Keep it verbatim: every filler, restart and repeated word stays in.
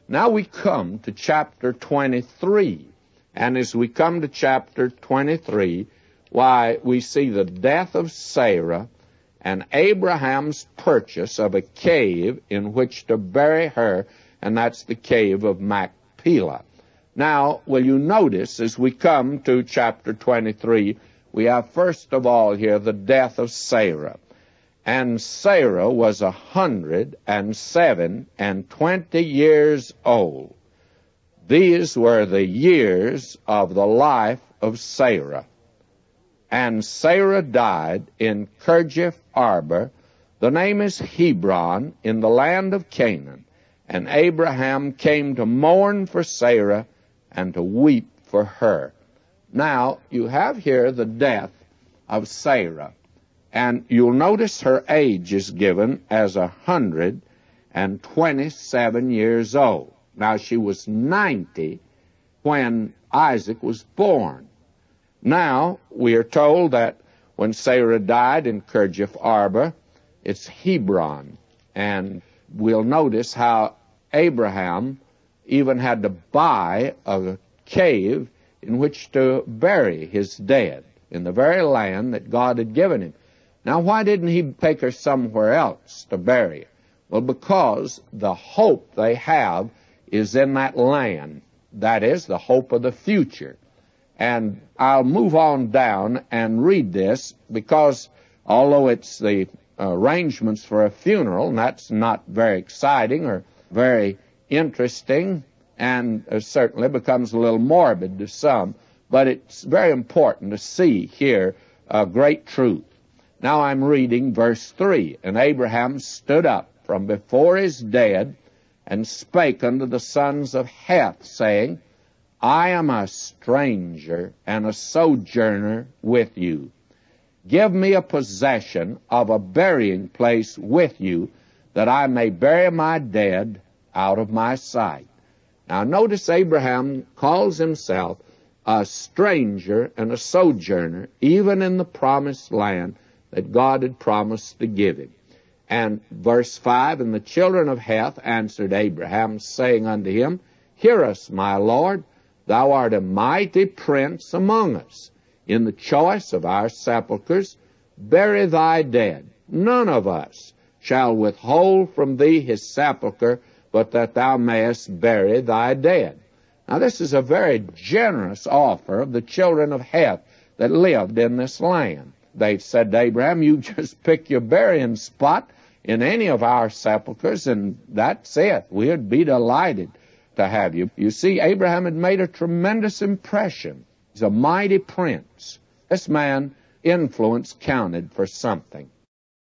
Now we come to chapter twenty-three. And as we come to chapter twenty-three, why, we see the death of Sarah and Abraham's purchase of a cave in which to bury her, and that's the cave of Machpelah. Now, will you notice as we come to chapter twenty-three, we have first of all here the death of Sarah. And Sarah was a hundred and seven and twenty years old. These were the years of the life of Sarah. And Sarah died in Kirjath Arba. The name is Hebron, in the land of Canaan. And Abraham came to mourn for Sarah and to weep for her. Now, you have here the death of Sarah. And you'll notice her age is given as a hundred and twenty-seven years old. Now, she was ninety when Isaac was born. Now, we are told that when Sarah died in Kirjath Arba, it's Hebron. And we'll notice how Abraham even had to buy a cave in which to bury his dead, in the very land that God had given him. Now, why didn't he take her somewhere else to bury her? Well, because the hope they have is in that land. That is, the hope of the future. And I'll move on down and read this, because although it's the arrangements for a funeral, and that's not very exciting or very interesting, and uh, certainly becomes a little morbid to some, but it's very important to see here a great truth. Now I'm reading verse three. And Abraham stood up from before his dead, and spake unto the sons of Heth, saying, I am a stranger and a sojourner with you. Give me a possession of a burying place with you, that I may bury my dead out of my sight. Now notice Abraham calls himself a stranger and a sojourner, even in the promised land that God had promised to give him. And verse five, And the children of Heth answered Abraham, saying unto him, Hear us, my Lord, thou art a mighty prince among us. In the choice of our sepulchres, bury thy dead. None of us shall withhold from thee his sepulchre, but that thou mayest bury thy dead. Now this is a very generous offer of the children of Heth that lived in this land. They said to Abraham, you just pick your burying spot in any of our sepulchres, and that's it. We'd be delighted to have you. You see, Abraham had made a tremendous impression. He's a mighty prince. This man influence counted for something.